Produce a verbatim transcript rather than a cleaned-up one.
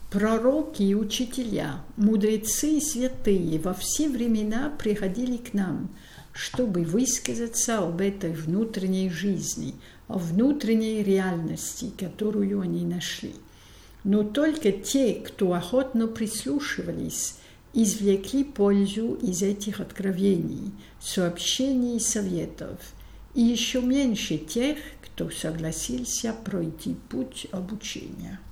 Пророки и учителя, мудрецы и святые во все времена приходили к нам, чтобы высказаться об этой внутренней жизни, о внутренней реальности, которую они нашли. Но только те, кто охотно прислушивались, извлекли пользу из этих откровений, сообщений и советов, и еще меньше тех, кто согласился пройти путь обучения.